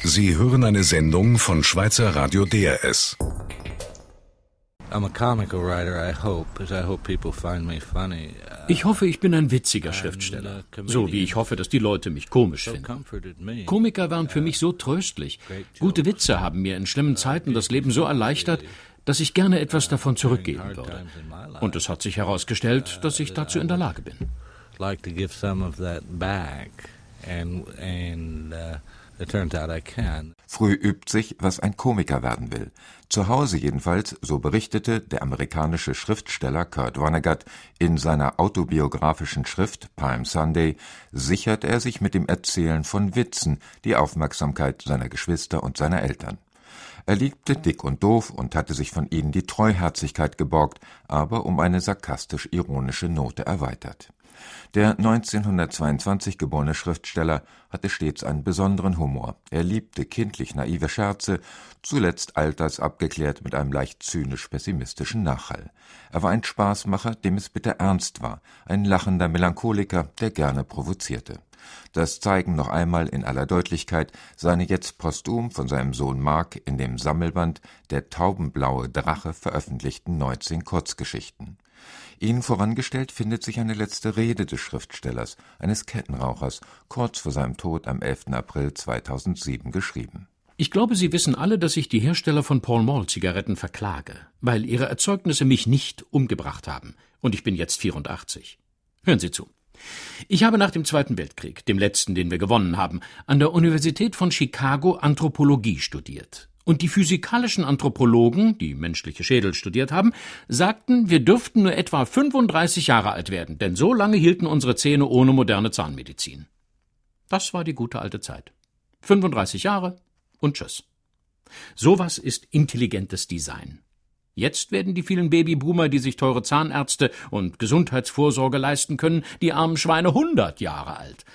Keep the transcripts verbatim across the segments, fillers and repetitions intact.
Sie hören eine Sendung von Schweizer Radio D R S. Ich hoffe, ich bin ein witziger Schriftsteller, so wie ich hoffe, dass die Leute mich komisch finden. Komiker waren für mich so tröstlich. Gute Witze haben mir in schlimmen Zeiten das Leben so erleichtert, dass ich gerne etwas davon zurückgeben würde. Und es hat sich herausgestellt, dass ich dazu in der Lage bin. Früh übt sich, was ein Komiker werden will. Zu Hause jedenfalls, so berichtete der amerikanische Schriftsteller Kurt Vonnegut in seiner autobiografischen Schrift Palm Sunday, sichert er sich mit dem Erzählen von Witzen die Aufmerksamkeit seiner Geschwister und seiner Eltern. Er liebte Dick und Doof und hatte sich von ihnen die Treuherzigkeit geborgt, aber um eine sarkastisch-ironische Note erweitert. Der neunzehnhundertzweiundzwanzig geborene Schriftsteller hatte stets einen besonderen Humor. Er liebte kindlich naive Scherze, zuletzt altersabgeklärt mit einem leicht zynisch-pessimistischen Nachhall. Er war ein Spaßmacher, dem es bitter ernst war, ein lachender Melancholiker, der gerne provozierte. Das zeigen noch einmal in aller Deutlichkeit seine jetzt posthum von seinem Sohn Mark in dem Sammelband Der taubenblaue Drache veröffentlichten neunzehn Kurzgeschichten. Ihnen vorangestellt findet sich eine letzte Rede des Schriftstellers, eines Kettenrauchers, kurz vor seinem Tod am elften April zweitausendsieben geschrieben. Ich glaube, Sie wissen alle, dass ich die Hersteller von Pall Mall Zigaretten verklage, weil ihre Erzeugnisse mich nicht umgebracht haben. Und ich bin jetzt vierundachtzig. Hören Sie zu. Ich habe nach dem Zweiten Weltkrieg, dem letzten, den wir gewonnen haben, an der Universität von Chicago Anthropologie studiert. Und die physikalischen Anthropologen, die menschliche Schädel studiert haben, sagten, wir dürften nur etwa fünfunddreißig Jahre alt werden, denn so lange hielten unsere Zähne ohne moderne Zahnmedizin. Das war die gute alte Zeit. fünfunddreißig Jahre und tschüss. Sowas ist intelligentes Design. Jetzt werden die vielen Babyboomer, die sich teure Zahnärzte und Gesundheitsvorsorge leisten können, die armen Schweine hundert Jahre alt.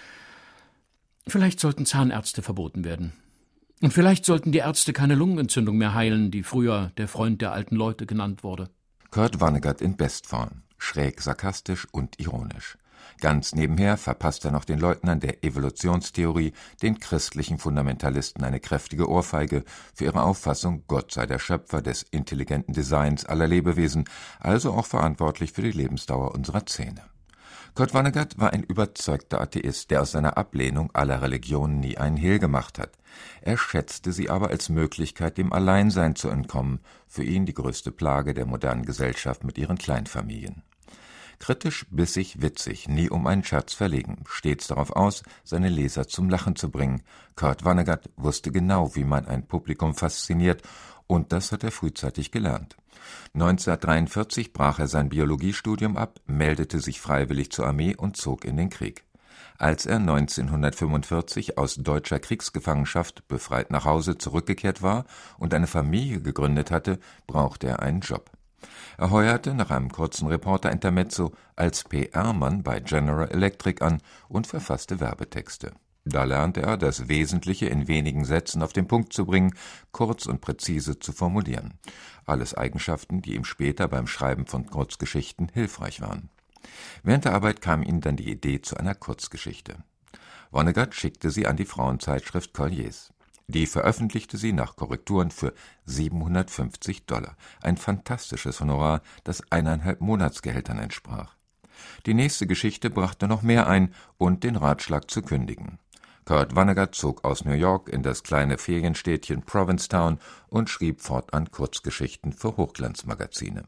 Vielleicht sollten Zahnärzte verboten werden. Und vielleicht sollten die Ärzte keine Lungenentzündung mehr heilen, die früher der Freund der alten Leute genannt wurde. Kurt Vonnegut in Bestform, schräg sarkastisch und ironisch. Ganz nebenher verpasst er noch den Leugnern der Evolutionstheorie, den christlichen Fundamentalisten, eine kräftige Ohrfeige für ihre Auffassung, Gott sei der Schöpfer des intelligenten Designs aller Lebewesen, also auch verantwortlich für die Lebensdauer unserer Zähne. Kurt Vonnegut war ein überzeugter Atheist, der aus seiner Ablehnung aller Religionen nie einen Hehl gemacht hat. Er schätzte sie aber als Möglichkeit, dem Alleinsein zu entkommen, für ihn die größte Plage der modernen Gesellschaft mit ihren Kleinfamilien. Kritisch, bissig, witzig, nie um einen Scherz verlegen, stets darauf aus, seine Leser zum Lachen zu bringen. Kurt Vonnegut wusste genau, wie man ein Publikum fasziniert, und das hat er frühzeitig gelernt. neunzehnhundertdreiundvierzig brach er sein Biologiestudium ab, meldete sich freiwillig zur Armee und zog in den Krieg. Als er neunzehnhundertfünfundvierzig aus deutscher Kriegsgefangenschaft befreit nach Hause zurückgekehrt war und eine Familie gegründet hatte, brauchte er einen Job. Er heuerte nach einem kurzen Reporter-Intermezzo als P R-Mann bei General Electric an und verfasste Werbetexte. Da lernte er, das Wesentliche in wenigen Sätzen auf den Punkt zu bringen, kurz und präzise zu formulieren. Alles Eigenschaften, die ihm später beim Schreiben von Kurzgeschichten hilfreich waren. Während der Arbeit kam ihm dann die Idee zu einer Kurzgeschichte. Vonnegut schickte sie an die Frauenzeitschrift Colliers. Die veröffentlichte sie nach Korrekturen für siebenhundertfünfzig Dollar. Ein fantastisches Honorar, das eineinhalb Monatsgehältern entsprach. Die nächste Geschichte brachte noch mehr ein und den Ratschlag zu kündigen. Kurt Vonnegut zog aus New York in das kleine Ferienstädtchen Provincetown und schrieb fortan Kurzgeschichten für Hochglanzmagazine.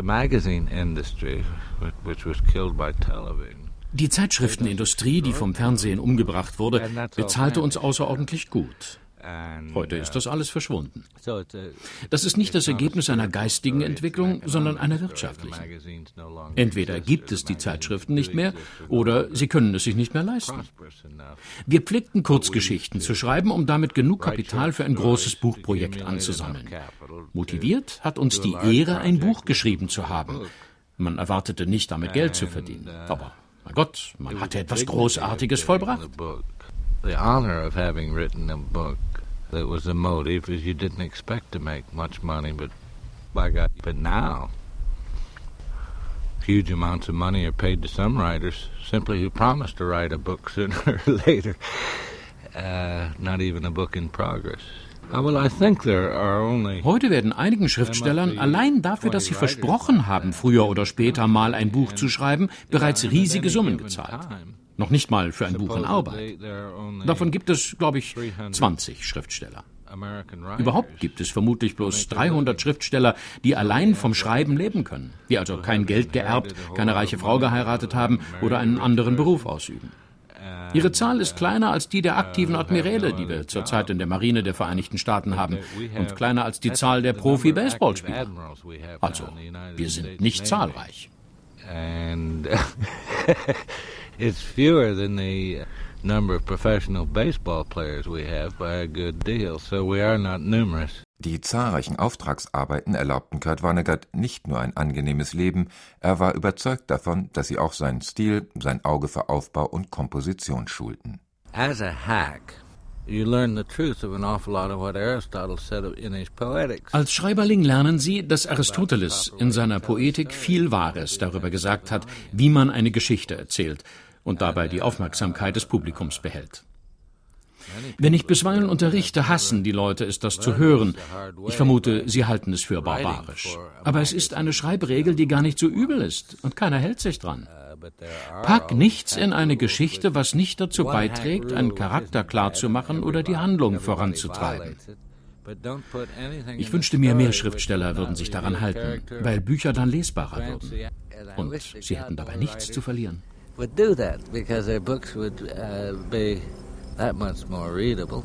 Die Zeitschriftenindustrie, die vom Fernsehen umgebracht wurde, bezahlte uns außerordentlich gut. Heute ist das alles verschwunden. Das ist nicht das Ergebnis einer geistigen Entwicklung, sondern einer wirtschaftlichen. Entweder gibt es die Zeitschriften nicht mehr, oder sie können es sich nicht mehr leisten. Wir pflegten Kurzgeschichten zu schreiben, um damit genug Kapital für ein großes Buchprojekt anzusammeln. Motiviert hat uns die Ehre, ein Buch geschrieben zu haben. Man erwartete nicht, damit Geld zu verdienen. Aber, mein Gott, man hatte etwas Großartiges vollbracht. The honor of having written a book that was the motive is you didn't expect to make much money, but by God, but now huge amounts of money are paid to some writers simply who promise to write a book sooner or later. Uh, not even a book in progress. Well, I think there are only Heute werden einigen Schriftstellern allein dafür, dass sie versprochen haben, früher oder später mal ein Buch zu schreiben, bereits riesige Summen gezahlt. Noch nicht mal für ein Buch in Arbeit. Davon gibt es, glaube ich, zwanzig Schriftsteller. Überhaupt gibt es vermutlich bloß dreihundert Schriftsteller, die allein vom Schreiben leben können, die also kein Geld geerbt, keine reiche Frau geheiratet haben oder einen anderen Beruf ausüben. Ihre Zahl ist kleiner als die der aktiven Admiräle, die wir zurzeit in der Marine der Vereinigten Staaten haben, und kleiner als die Zahl der Profi-Baseballspieler. Also, wir sind nicht zahlreich. And it's fewer than the number of professional baseball players we have by a good deal, so we are not numerous. Die zahlreichen Auftragsarbeiten erlaubten Kurt Vonnegut nicht nur ein angenehmes Leben, er war überzeugt davon, dass sie auch seinen Stil, sein Auge für Aufbau und Komposition schulten. As a hack, you learn the truth of an awful lot of what Aristotle said in his Poetics. Als Schreiberling lernen Sie, dass Aristoteles in seiner Poetik viel Wahres darüber gesagt hat, wie man eine Geschichte erzählt und dabei die Aufmerksamkeit des Publikums behält. Wenn ich bisweilen unterrichte, hassen die Leute es, das zu hören. Ich vermute, sie halten es für barbarisch. Aber es ist eine Schreibregel, die gar nicht so übel ist, und keiner hält sich dran. Pack nichts in eine Geschichte, was nicht dazu beiträgt, einen Charakter klarzumachen oder die Handlung voranzutreiben. Ich wünschte mir, mehr Schriftsteller würden sich daran halten, weil Bücher dann lesbarer würden. Und sie hätten dabei nichts zu verlieren. That much more readable,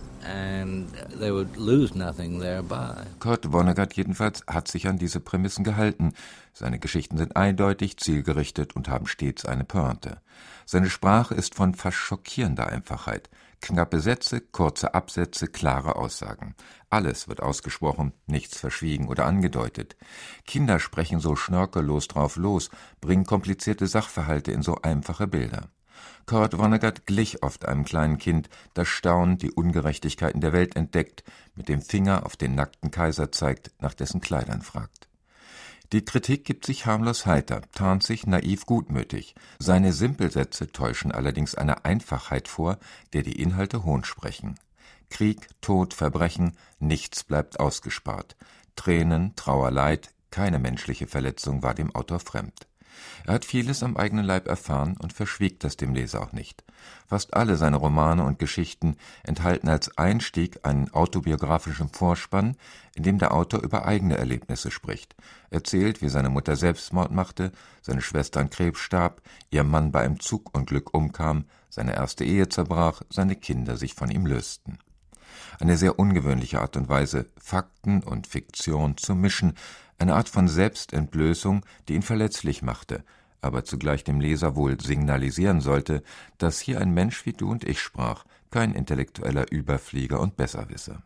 and they would lose nothing thereby. Kurt Vonnegut jedenfalls hat sich an diese Prämissen gehalten. Seine Geschichten sind eindeutig, zielgerichtet und haben stets eine Pointe. Seine Sprache ist von fast schockierender Einfachheit. Knappe Sätze, kurze Absätze, klare Aussagen. Alles wird ausgesprochen, nichts verschwiegen oder angedeutet. Kinder sprechen so schnörkellos drauf los, bringen komplizierte Sachverhalte in so einfache Bilder. Kurt Vonnegut glich oft einem kleinen Kind, das staunend die Ungerechtigkeiten der Welt entdeckt, mit dem Finger auf den nackten Kaiser zeigt, nach dessen Kleidern fragt. Die Kritik gibt sich harmlos heiter, tarnt sich naiv gutmütig. Seine Simpelsätze täuschen allerdings eine Einfachheit vor, der die Inhalte hohn sprechen. Krieg, Tod, Verbrechen, nichts bleibt ausgespart. Tränen, Trauer, Leid, keine menschliche Verletzung war dem Autor fremd. Er hat vieles am eigenen Leib erfahren und verschwieg das dem Leser auch nicht. Fast alle seine Romane und Geschichten enthalten als Einstieg einen autobiografischen Vorspann, in dem der Autor über eigene Erlebnisse spricht, erzählt, wie seine Mutter Selbstmord machte, seine Schwester an Krebs starb, ihr Mann bei einem Zugunglück umkam, seine erste Ehe zerbrach, seine Kinder sich von ihm lösten. Eine sehr ungewöhnliche Art und Weise, Fakten und Fiktion zu mischen, eine Art von Selbstentblößung, die ihn verletzlich machte, aber zugleich dem Leser wohl signalisieren sollte, dass hier ein Mensch wie du und ich sprach, kein intellektueller Überflieger und Besserwisser.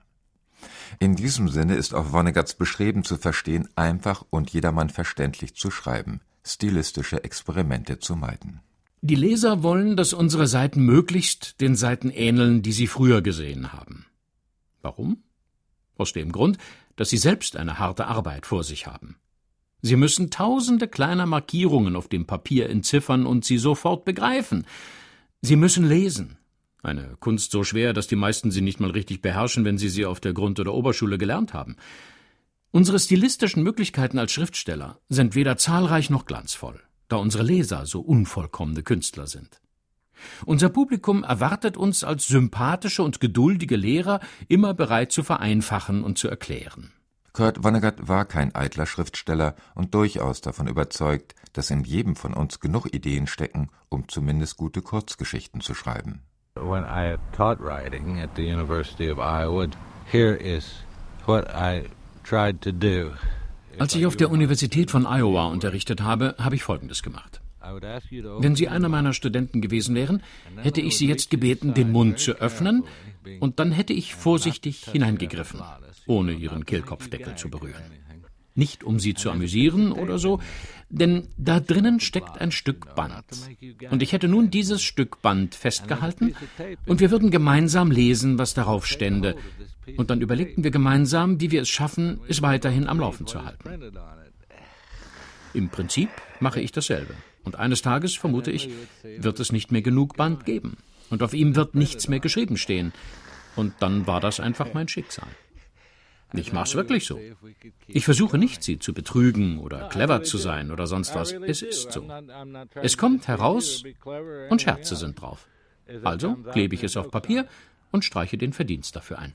In diesem Sinne ist auch Vonneguts Bestreben zu verstehen, einfach und jedermann verständlich zu schreiben, stilistische Experimente zu meiden. Die Leser wollen, dass unsere Seiten möglichst den Seiten ähneln, die sie früher gesehen haben. Warum? Aus dem Grund, dass sie selbst eine harte Arbeit vor sich haben. Sie müssen tausende kleiner Markierungen auf dem Papier entziffern und sie sofort begreifen. Sie müssen lesen. Eine Kunst so schwer, dass die meisten sie nicht mal richtig beherrschen, wenn sie sie auf der Grund- oder Oberschule gelernt haben. Unsere stilistischen Möglichkeiten als Schriftsteller sind weder zahlreich noch glanzvoll, da unsere Leser so unvollkommene Künstler sind. Unser Publikum erwartet uns als sympathische und geduldige Lehrer, immer bereit zu vereinfachen und zu erklären. Kurt Vonnegut war kein eitler Schriftsteller und durchaus davon überzeugt, dass in jedem von uns genug Ideen stecken, um zumindest gute Kurzgeschichten zu schreiben. When I taught writing at the University of Iowa, here is what I tried to do. Als ich auf der Universität von Iowa unterrichtet habe, habe ich Folgendes gemacht. Wenn Sie einer meiner Studenten gewesen wären, hätte ich Sie jetzt gebeten, den Mund zu öffnen, und dann hätte ich vorsichtig hineingegriffen, ohne Ihren Kehlkopfdeckel zu berühren. Nicht um Sie zu amüsieren oder so, denn da drinnen steckt ein Stück Band. Und ich hätte nun dieses Stück Band festgehalten, und wir würden gemeinsam lesen, was darauf stände, und dann überlegten wir gemeinsam, wie wir es schaffen, es weiterhin am Laufen zu halten. Im Prinzip mache ich dasselbe. Und eines Tages, vermute ich, wird es nicht mehr genug Band geben. Und auf ihm wird nichts mehr geschrieben stehen. und dann war das einfach mein Schicksal. Ich mach's wirklich so. Ich versuche nicht, Sie zu betrügen oder clever zu sein oder sonst was. Es ist so. Es kommt heraus und Scherze sind drauf. Also klebe ich es auf Papier und streiche den Verdienst dafür ein.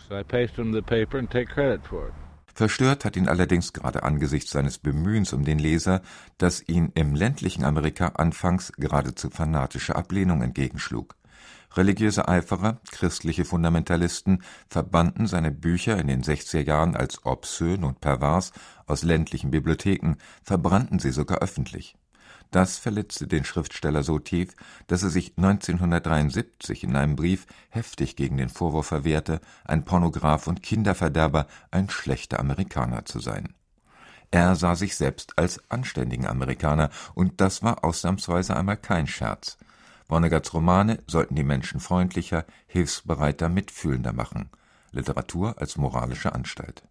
Verstört hat ihn allerdings gerade angesichts seines Bemühens um den Leser, dass ihn im ländlichen Amerika anfangs geradezu fanatische Ablehnung entgegenschlug. Religiöse Eiferer, christliche Fundamentalisten verbannten seine Bücher in den sechziger Jahren als obszön und pervers aus ländlichen Bibliotheken, verbrannten sie sogar öffentlich. Das verletzte den Schriftsteller so tief, dass er sich neunzehnhundertdreiundsiebzig in einem Brief heftig gegen den Vorwurf verwehrte, ein Pornograf und Kinderverderber, ein schlechter Amerikaner zu sein. Er sah sich selbst als anständigen Amerikaner, und das war ausnahmsweise einmal kein Scherz. Vonnegats Romane sollten die Menschen freundlicher, hilfsbereiter, mitfühlender machen. Literatur als moralische Anstalt.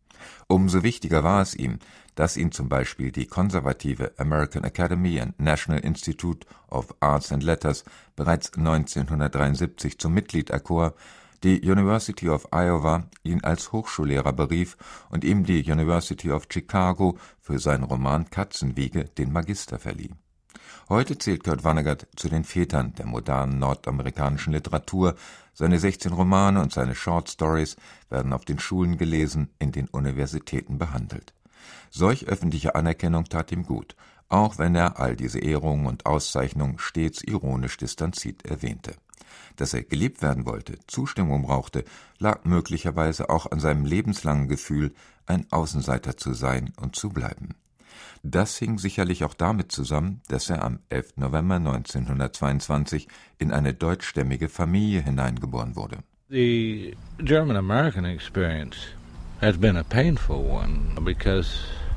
Umso wichtiger war es ihm, dass ihn zum Beispiel die konservative American Academy and National Institute of Arts and Letters bereits neunzehnhundertdreiundsiebzig zum Mitglied erkor, die University of Iowa ihn als Hochschullehrer berief und ihm die University of Chicago für seinen Roman Katzenwiege den Magister verlieh. Heute zählt Kurt Vonnegut zu den Vätern der modernen nordamerikanischen Literatur. Seine sechzehn Romane und seine Short Stories werden auf den Schulen gelesen, in den Universitäten behandelt. Solch öffentliche Anerkennung tat ihm gut, auch wenn er all diese Ehrungen und Auszeichnungen stets ironisch distanziert erwähnte. Dass er geliebt werden wollte, Zustimmung brauchte, lag möglicherweise auch an seinem lebenslangen Gefühl, ein Außenseiter zu sein und zu bleiben. Das hing sicherlich auch damit zusammen, dass er am elften November neunzehnhundertzweiundzwanzig in eine deutschstämmige Familie hineingeboren wurde. The German-American experience has been a painful one because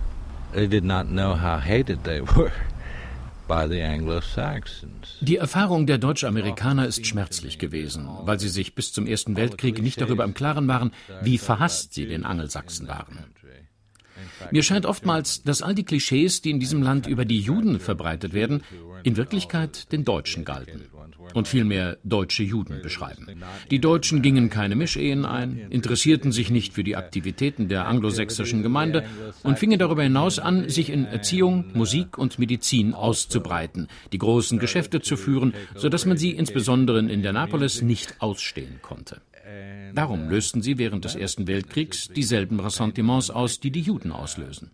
they did not know how hated they were by the Anglo-Saxons. Die Erfahrung der Deutsch-Amerikaner ist schmerzlich gewesen, weil sie sich bis zum Ersten Weltkrieg nicht darüber im Klaren waren, wie verhasst sie den Angelsachsen waren. Mir scheint oftmals, dass all die Klischees, die in diesem Land über die Juden verbreitet werden, in Wirklichkeit den Deutschen galten und vielmehr deutsche Juden beschreiben. Die Deutschen gingen keine Mischehen ein, interessierten sich nicht für die Aktivitäten der anglosächsischen Gemeinde und fingen darüber hinaus an, sich in Erziehung, Musik und Medizin auszubreiten, die großen Geschäfte zu führen, sodass man sie insbesondere in Indianapolis nicht ausstehen konnte. Darum lösten sie während des Ersten Weltkriegs dieselben Ressentiments aus, die die Juden auslösen.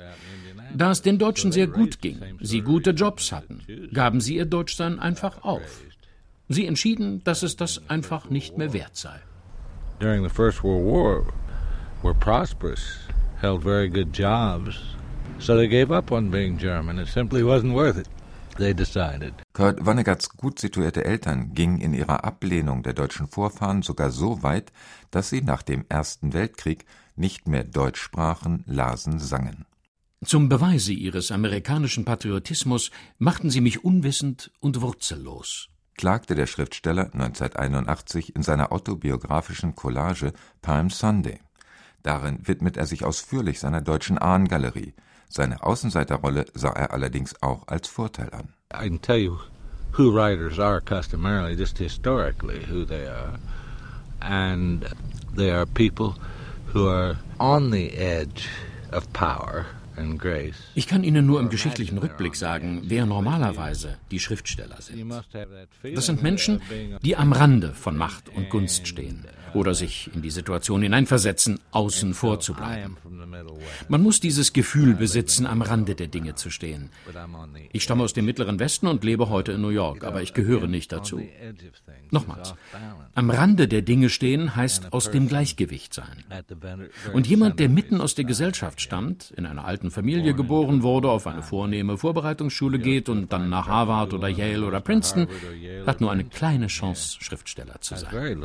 Da es den Deutschen sehr gut ging, sie gute Jobs hatten, gaben sie ihr Deutschsein einfach auf. Sie entschieden, dass es das einfach nicht mehr wert sei. During the First World War, were prosperous, held very good jobs, so they gave up on being German. It simply wasn't worth it. They decided. Kurt Vonneguts gut situierte Eltern gingen in ihrer Ablehnung der deutschen Vorfahren sogar so weit, dass sie nach dem Ersten Weltkrieg nicht mehr Deutsch sprachen, lasen, sangen. Zum Beweise ihres amerikanischen Patriotismus machten sie mich unwissend und wurzellos, klagte der Schriftsteller neunzehnhunderteinundachtzig in seiner autobiografischen Collage Palm Sunday. Darin widmet er sich ausführlich seiner deutschen Ahnengalerie. Seine Außenseiterrolle sah er allerdings auch als Vorteil an. I can tell you who writers are customarily, just historically who they are. And they are people who are on the edge of power and grace. Ich kann Ihnen nur im geschichtlichen Rückblick sagen, wer normalerweise die Schriftsteller sind. Das sind Menschen, die am Rande von Macht und Gunst stehen oder sich in die Situation hineinversetzen, außen vor zu bleiben. Man muss dieses Gefühl besitzen, am Rande der Dinge zu stehen. Ich stamme aus dem Mittleren Westen und lebe heute in New York, aber ich gehöre nicht dazu. Nochmals, am Rande der Dinge stehen heißt aus dem Gleichgewicht sein. Und jemand, der mitten aus der Gesellschaft stammt, in einer alten Familie geboren wurde, auf eine vornehme Vorbereitungsschule geht und dann nach Harvard oder Yale oder Princeton, hat nur eine kleine Chance, Schriftsteller zu sein.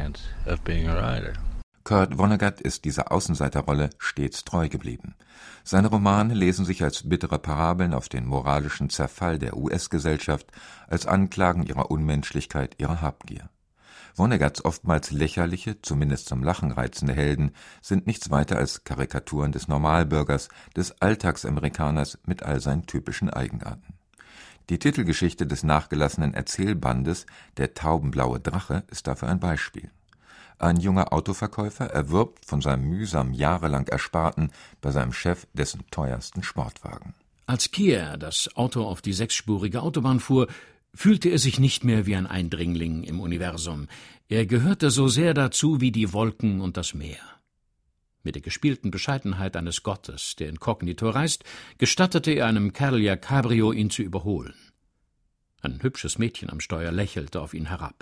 Kurt Vonnegut ist dieser Außenseiterrolle stets treu geblieben. Seine Romane lesen sich als bittere Parabeln auf den moralischen Zerfall der U S-Gesellschaft, als Anklagen ihrer Unmenschlichkeit, ihrer Habgier. Vonneguts oftmals lächerliche, zumindest zum Lachen reizende Helden sind nichts weiter als Karikaturen des Normalbürgers, des Alltagsamerikaners mit all seinen typischen Eigenarten. Die Titelgeschichte des nachgelassenen Erzählbandes Der taubenblaue Drache ist dafür ein Beispiel. Ein junger Autoverkäufer erwirbt von seinem mühsam jahrelang Ersparten bei seinem Chef dessen teuersten Sportwagen. Als Keir das Auto auf die sechsspurige Autobahn fuhr, fühlte er sich nicht mehr wie ein Eindringling im Universum. Er gehörte so sehr dazu wie die Wolken und das Meer. Mit der gespielten Bescheidenheit eines Gottes, der inkognito reist, gestattete er einem Cadillac Cabrio, ihn zu überholen. Ein hübsches Mädchen am Steuer lächelte auf ihn herab.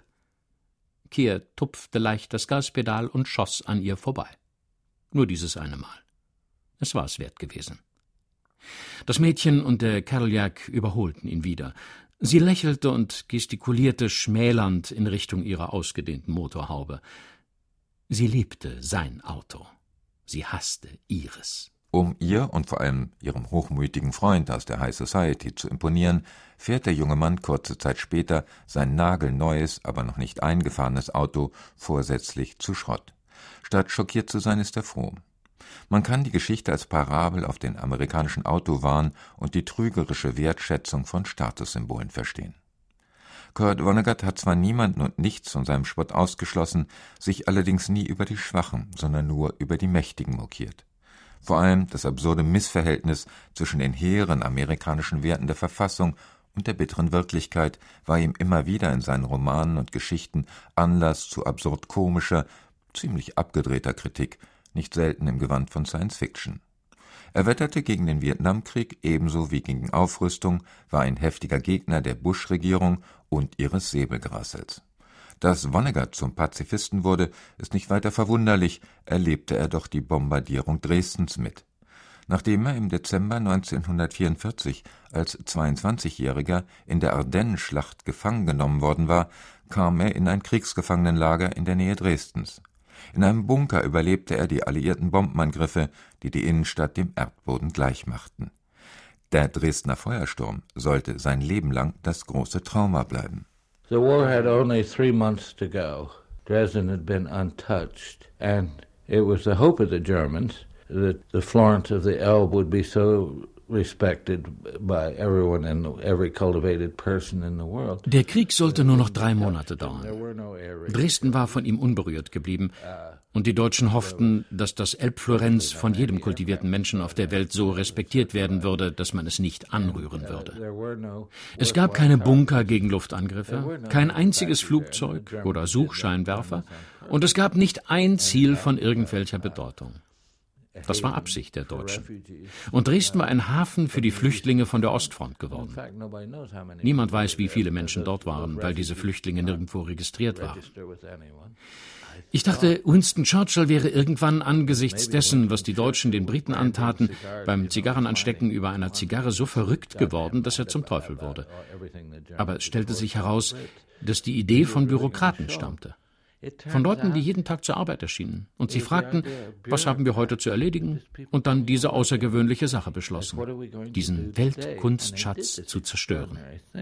Keir tupfte leicht das Gaspedal und schoss an ihr vorbei. Nur dieses eine Mal. Es war es wert gewesen. Das Mädchen und der Cadillac überholten ihn wieder. Sie lächelte und gestikulierte schmälernd in Richtung ihrer ausgedehnten Motorhaube. Sie liebte sein Auto. Sie hasste ihres. Um ihr und vor allem ihrem hochmütigen Freund aus der High Society zu imponieren, fährt der junge Mann kurze Zeit später sein nagelneues, aber noch nicht eingefahrenes Auto vorsätzlich zu Schrott. Statt schockiert zu sein, ist er froh. Man kann die Geschichte als Parabel auf den amerikanischen Autowahn und die trügerische Wertschätzung von Statussymbolen verstehen. Kurt Vonnegut hat zwar niemanden und nichts von seinem Spott ausgeschlossen, sich allerdings nie über die Schwachen, sondern nur über die Mächtigen mokiert. Vor allem das absurde Missverhältnis zwischen den hehren amerikanischen Werten der Verfassung und der bitteren Wirklichkeit war ihm immer wieder in seinen Romanen und Geschichten Anlass zu absurd komischer, ziemlich abgedrehter Kritik, nicht selten im Gewand von Science Fiction. Er wetterte gegen den Vietnamkrieg ebenso wie gegen Aufrüstung, war ein heftiger Gegner der Bush-Regierung und ihres Säbelgrassels. Dass Vonnegut zum Pazifisten wurde, ist nicht weiter verwunderlich, erlebte er doch die Bombardierung Dresdens mit. Nachdem er im Dezember neunzehnhundertvierundvierzig als zweiundzwanzigjähriger in der Ardennenschlacht gefangen genommen worden war, kam er in ein Kriegsgefangenenlager in der Nähe Dresdens. In einem Bunker überlebte er die alliierten Bombenangriffe, die die Innenstadt dem Erdboden gleichmachten. Der Dresdner Feuersturm sollte sein Leben lang das große Trauma bleiben. The war had only three months to go. Dresden had been untouched, and it was the hope of the Germans that the Florence of the Elbe would be so respected by everyone and every cultivated person in the world. Der Krieg sollte nur noch drei Monate dauern. Dresden war von ihm unberührt geblieben, und die Deutschen hofften, dass das Elbflorenz von jedem kultivierten Menschen auf der Welt so respektiert werden würde, dass man es nicht anrühren würde. Es gab keine Bunker gegen Luftangriffe, kein einziges Flugzeug oder Suchscheinwerfer, und es gab nicht ein Ziel von irgendwelcher Bedeutung. Das war Absicht der Deutschen. Und Dresden war ein Hafen für die Flüchtlinge von der Ostfront geworden. Niemand weiß, wie viele Menschen dort waren, weil diese Flüchtlinge nirgendwo registriert waren. Ich dachte, Winston Churchill wäre irgendwann angesichts dessen, was die Deutschen den Briten antaten, beim Zigarrenanstecken über einer Zigarre so verrückt geworden, dass er zum Teufel wurde. Aber es stellte sich heraus, dass die Idee von Bürokraten stammte. Von Leuten, die jeden Tag zur Arbeit erschienen. Und sie fragten, was haben wir heute zu erledigen? Und dann diese außergewöhnliche Sache beschlossen, diesen Weltkunstschatz zu zerstören.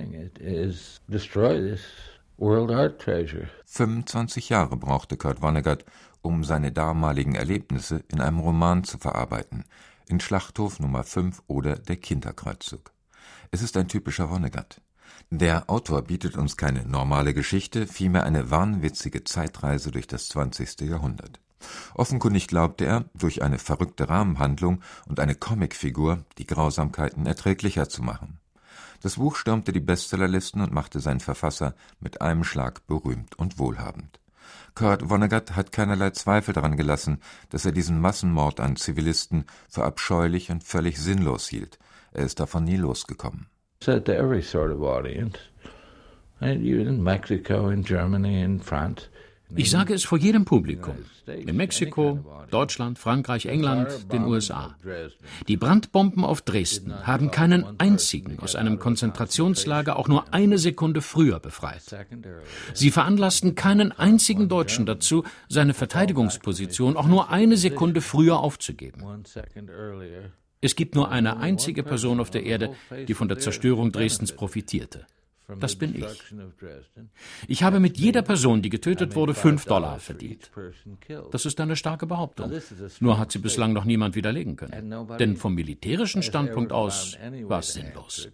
fünfundzwanzig Jahre brauchte Kurt Vonnegut, um seine damaligen Erlebnisse in einem Roman zu verarbeiten, in Schlachthof Nummer fünf oder Der Kinderkreuzzug. Es ist ein typischer Vonnegut. Der Autor bietet uns keine normale Geschichte, vielmehr eine wahnwitzige Zeitreise durch das zwanzigste Jahrhundert. Offenkundig glaubte er, durch eine verrückte Rahmenhandlung und eine Comicfigur die Grausamkeiten erträglicher zu machen. Das Buch stürmte die Bestsellerlisten und machte seinen Verfasser mit einem Schlag berühmt und wohlhabend. Kurt Vonnegut hat keinerlei Zweifel daran gelassen, dass er diesen Massenmord an Zivilisten für abscheulich und völlig sinnlos hielt. Er ist davon nie losgekommen. Said to every sort of audience, and even in Mexico, in Germany, in France. Ich sage es vor jedem Publikum, in Mexiko, Deutschland, Frankreich, England, den U S A. Die Brandbomben auf Dresden haben keinen einzigen aus einem Konzentrationslager auch nur eine Sekunde früher befreit. Sie veranlassten keinen einzigen Deutschen dazu, seine Verteidigungsposition auch nur eine Sekunde früher aufzugeben. Es gibt nur eine einzige Person auf der Erde, die von der Zerstörung Dresdens profitierte. Das bin ich. Ich habe mit jeder Person, die getötet wurde, fünf Dollar verdient. Das ist eine starke Behauptung. Nur hat sie bislang noch niemand widerlegen können. Denn vom militärischen Standpunkt aus war es sinnlos.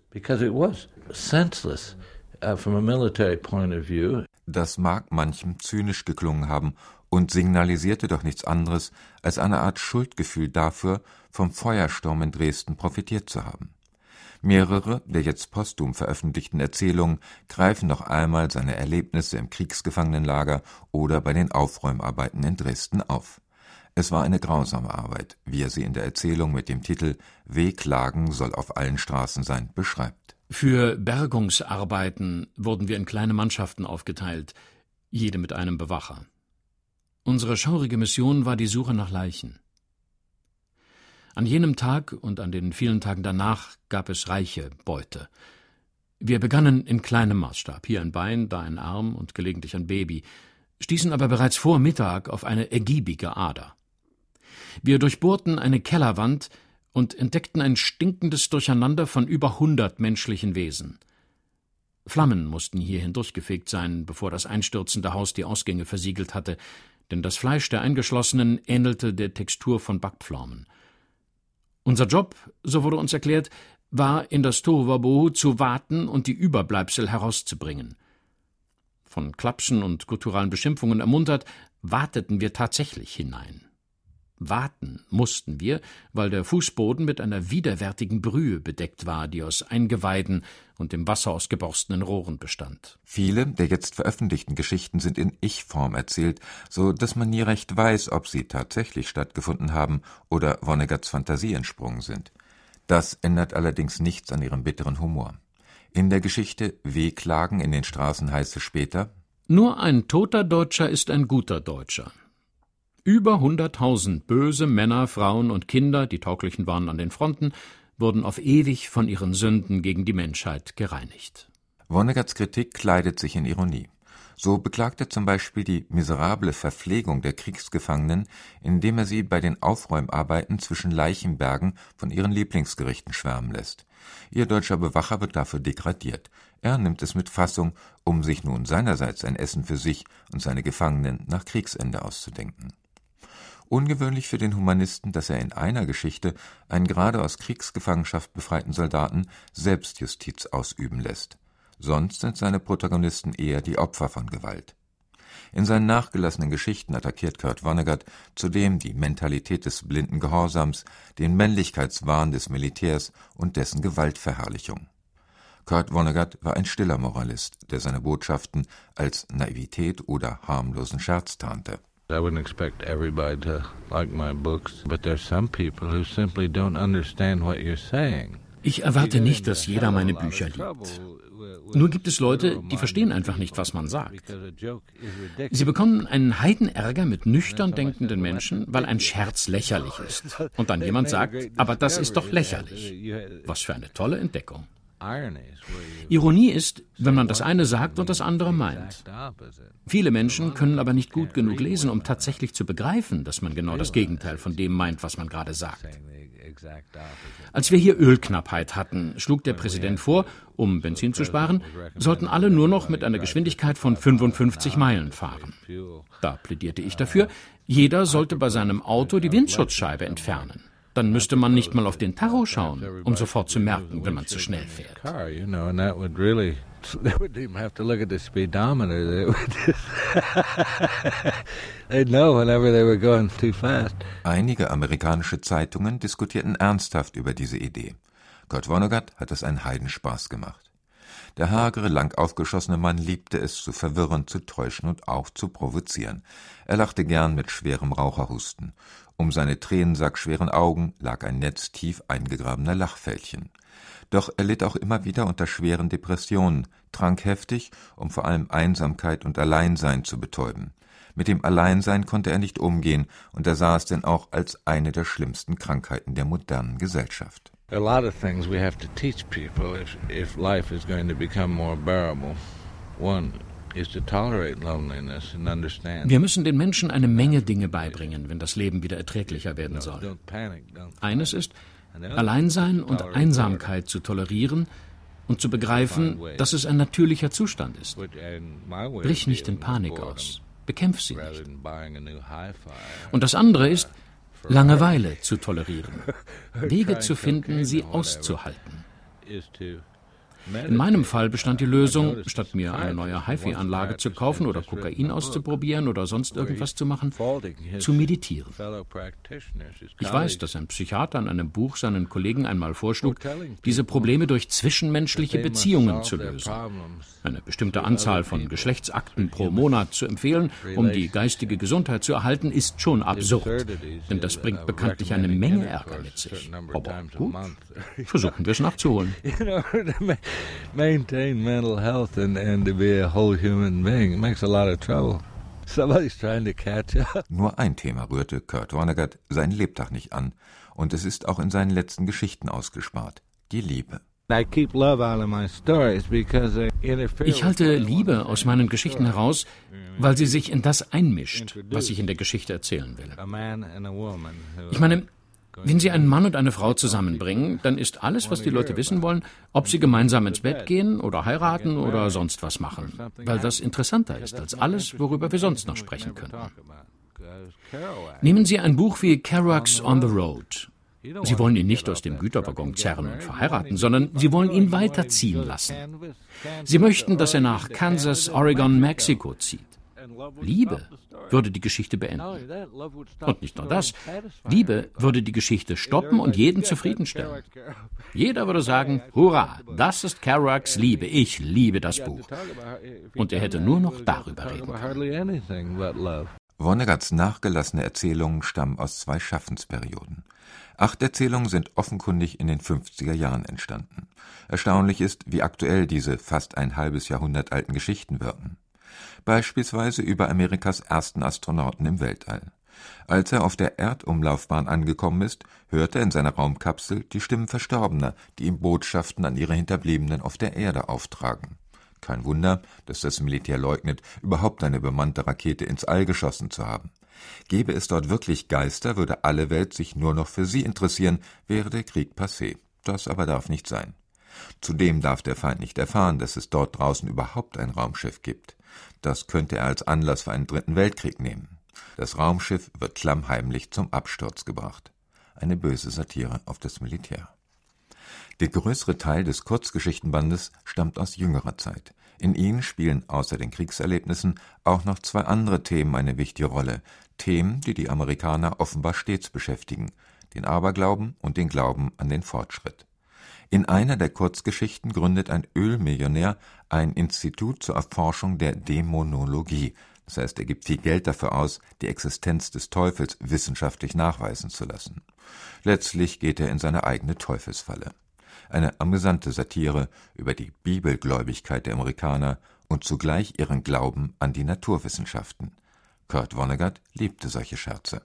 Das mag manchem zynisch geklungen haben und signalisierte doch nichts anderes als eine Art Schuldgefühl dafür, vom Feuersturm in Dresden profitiert zu haben. Mehrere der jetzt posthum veröffentlichten Erzählungen greifen noch einmal seine Erlebnisse im Kriegsgefangenenlager oder bei den Aufräumarbeiten in Dresden auf. Es war eine grausame Arbeit, wie er sie in der Erzählung mit dem Titel »Wehklagen soll auf allen Straßen sein« beschreibt. Für Bergungsarbeiten wurden wir in kleine Mannschaften aufgeteilt, jede mit einem Bewacher. Unsere schaurige Mission war die Suche nach Leichen. An jenem Tag und an den vielen Tagen danach gab es reiche Beute. Wir begannen in kleinem Maßstab, hier ein Bein, da ein Arm und gelegentlich ein Baby, stießen aber bereits vor Mittag auf eine ergiebige Ader. Wir durchbohrten eine Kellerwand und entdeckten ein stinkendes Durcheinander von über hundert menschlichen Wesen. Flammen mussten hier hindurchgefegt sein, bevor das einstürzende Haus die Ausgänge versiegelt hatte, denn das Fleisch der Eingeschlossenen ähnelte der Textur von Backpflaumen. Unser Job, so wurde uns erklärt, war, in das Tohuwabohu zu warten und die Überbleibsel herauszubringen. Von Klapschen und gutturalen Beschimpfungen ermuntert, warteten wir tatsächlich hinein. Warten mussten wir, weil der Fußboden mit einer widerwärtigen Brühe bedeckt war, die aus Eingeweiden und dem Wasser aus geborstenen Rohren bestand. Viele der jetzt veröffentlichten Geschichten sind in Ich-Form erzählt, so dass man nie recht weiß, ob sie tatsächlich stattgefunden haben oder Vonnegats Fantasie entsprungen sind. Das ändert allerdings nichts an ihrem bitteren Humor. In der Geschichte »Wehklagen in den Straßen« heißt es später: »Nur ein toter Deutscher ist ein guter Deutscher. Über hunderttausend böse Männer, Frauen und Kinder, die tauglichen waren an den Fronten, wurden auf ewig von ihren Sünden gegen die Menschheit gereinigt.« Vonnegats Kritik kleidet sich in Ironie. So beklagt er zum Beispiel die miserable Verpflegung der Kriegsgefangenen, indem er sie bei den Aufräumarbeiten zwischen Leichenbergen von ihren Lieblingsgerichten schwärmen lässt. Ihr deutscher Bewacher wird dafür degradiert. Er nimmt es mit Fassung, um sich nun seinerseits ein Essen für sich und seine Gefangenen nach Kriegsende auszudenken. Ungewöhnlich für den Humanisten, dass er in einer Geschichte einen gerade aus Kriegsgefangenschaft befreiten Soldaten Selbstjustiz ausüben lässt. Sonst sind seine Protagonisten eher die Opfer von Gewalt. In seinen nachgelassenen Geschichten attackiert Kurt Vonnegut zudem die Mentalität des blinden Gehorsams, den Männlichkeitswahn des Militärs und dessen Gewaltverherrlichung. Kurt Vonnegut war ein stiller Moralist, der seine Botschaften als Naivität oder harmlosen Scherz tarnte. I wouldn't expect everybody to like my books, but there's some people who simply don't understand what you're saying. Ich erwarte nicht, dass jeder meine Bücher liebt. Nur gibt es Leute, die verstehen einfach nicht, was man sagt. Sie bekommen einen Heidenärger mit nüchtern denkenden Menschen, weil ein Scherz lächerlich ist. Und dann jemand sagt, aber das ist doch lächerlich. Was für eine tolle Entdeckung. Ironie ist, wenn man das eine sagt und das andere meint. Viele Menschen können aber nicht gut genug lesen, um tatsächlich zu begreifen, dass man genau das Gegenteil von dem meint, was man gerade sagt. Als wir hier Ölknappheit hatten, schlug der Präsident vor, um Benzin zu sparen, sollten alle nur noch mit einer Geschwindigkeit von fünfundfünfzig Meilen fahren. Da plädierte ich dafür, jeder sollte bei seinem Auto die Windschutzscheibe entfernen. Dann müsste man nicht mal auf den Tacho schauen, um sofort zu merken, wenn man zu schnell fährt. Einige amerikanische Zeitungen diskutierten ernsthaft über diese Idee. Kurt Vonnegut hat es einen Heidenspaß gemacht. Der hagere, lang aufgeschossene Mann liebte es, zu verwirren, zu täuschen und auch zu provozieren. Er lachte gern mit schwerem Raucherhusten. Um seine tränensackschweren Augen lag ein Netz tief eingegrabener Lachfältchen. Doch er litt auch immer wieder unter schweren Depressionen, trank heftig, um vor allem Einsamkeit und Alleinsein zu betäuben. Mit dem Alleinsein konnte er nicht umgehen und er sah es denn auch als eine der schlimmsten Krankheiten der modernen Gesellschaft. A lot of things we have to teach people if, if life is going to become more bearable. One is to tolerate loneliness and understand. Wir müssen den Menschen eine Menge Dinge beibringen, wenn das Leben wieder erträglicher werden soll. Eines ist, Alleinsein und Einsamkeit zu tolerieren und zu begreifen, dass es ein natürlicher Zustand ist. Brich nicht in Panik aus. Bekämpf sie nicht. Und das andere ist, Langeweile zu tolerieren. Wege zu finden, sie auszuhalten. In meinem Fall bestand die Lösung, statt mir eine neue HiFi-Anlage zu kaufen oder Kokain auszuprobieren oder sonst irgendwas zu machen, zu meditieren. Ich weiß, dass ein Psychiater in einem Buch seinen Kollegen einmal vorschlug, diese Probleme durch zwischenmenschliche Beziehungen zu lösen. Eine bestimmte Anzahl von Geschlechtsakten pro Monat zu empfehlen, um die geistige Gesundheit zu erhalten, ist schon absurd. Denn das bringt bekanntlich eine Menge Ärger mit sich. Aber gut, versuchen wir es nachzuholen. Maintain mental health and, and to be a whole human being. It makes a lot of trouble. Somebody's trying to catch up. Nur ein Thema rührte Kurt Vonnegut sein Lebtag nicht an, und es ist auch in seinen letzten Geschichten ausgespart: die Liebe. Ich halte Liebe aus meinen Geschichten heraus, weil sie sich in das einmischt, was ich in der Geschichte erzählen will. Ich meine, wenn Sie einen Mann und eine Frau zusammenbringen, dann ist alles, was die Leute wissen wollen, ob sie gemeinsam ins Bett gehen oder heiraten oder sonst was machen, weil das interessanter ist als alles, worüber wir sonst noch sprechen könnten. Nehmen Sie ein Buch wie Kerouac's On the Road. Sie wollen ihn nicht aus dem Güterwaggon zerren und verheiraten, sondern Sie wollen ihn weiterziehen lassen. Sie möchten, dass er nach Kansas, Oregon, Mexiko zieht. Liebe würde die Geschichte beenden. Und nicht nur das, Liebe würde die Geschichte stoppen und jeden zufriedenstellen. Jeder würde sagen, hurra, das ist Kerouacs Liebe, ich liebe das Buch. Und er hätte nur noch darüber reden können. Vonneguts nachgelassene Erzählungen stammen aus zwei Schaffensperioden. Acht Erzählungen sind offenkundig in den fünfziger Jahren entstanden. Erstaunlich ist, wie aktuell diese fast ein halbes Jahrhundert alten Geschichten wirken. Beispielsweise über Amerikas ersten Astronauten im Weltall. Als er auf der Erdumlaufbahn angekommen ist, hört er in seiner Raumkapsel die Stimmen Verstorbener, die ihm Botschaften an ihre Hinterbliebenen auf der Erde auftragen. Kein Wunder, dass das Militär leugnet, überhaupt eine bemannte Rakete ins All geschossen zu haben. Gäbe es dort wirklich Geister, würde alle Welt sich nur noch für sie interessieren, wäre der Krieg passé. Das aber darf nicht sein. Zudem darf der Feind nicht erfahren, dass es dort draußen überhaupt ein Raumschiff gibt. Das könnte er als Anlass für einen dritten Weltkrieg nehmen. Das Raumschiff wird klammheimlich zum Absturz gebracht. Eine böse Satire auf das Militär. Der größere Teil des Kurzgeschichtenbandes stammt aus jüngerer Zeit. In ihnen spielen außer den Kriegserlebnissen auch noch zwei andere Themen eine wichtige Rolle. Themen, die die Amerikaner offenbar stets beschäftigen: den Aberglauben und den Glauben an den Fortschritt. In einer der Kurzgeschichten gründet ein Ölmillionär ein Institut zur Erforschung der Dämonologie. Das heißt, er gibt viel Geld dafür aus, die Existenz des Teufels wissenschaftlich nachweisen zu lassen. Letztlich geht er in seine eigene Teufelsfalle. Eine amüsante Satire über die Bibelgläubigkeit der Amerikaner und zugleich ihren Glauben an die Naturwissenschaften. Kurt Vonnegut liebte solche Scherze.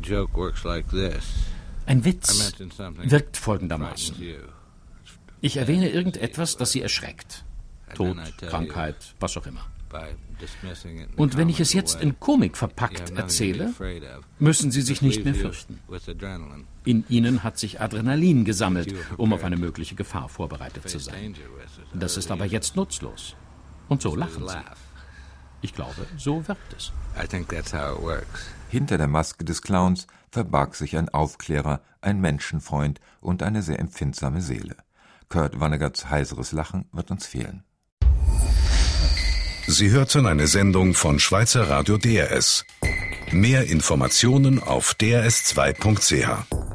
Ein Witz wirkt folgendermaßen. Ich erwähne irgendetwas, das Sie erschreckt. Tod, Krankheit, was auch immer. Und wenn ich es jetzt in Komik verpackt erzähle, müssen Sie sich nicht mehr fürchten. In Ihnen hat sich Adrenalin gesammelt, um auf eine mögliche Gefahr vorbereitet zu sein. Das ist aber jetzt nutzlos. Und so lachen Sie. Ich glaube, so wirkt es. Hinter der Maske des Clowns verbarg sich ein Aufklärer, ein Menschenfreund und eine sehr empfindsame Seele. Kurt Vonneguts heiseres Lachen wird uns fehlen. Sie hörten eine Sendung von Schweizer Radio D R S. Mehr Informationen auf d r s zwei punkt c h.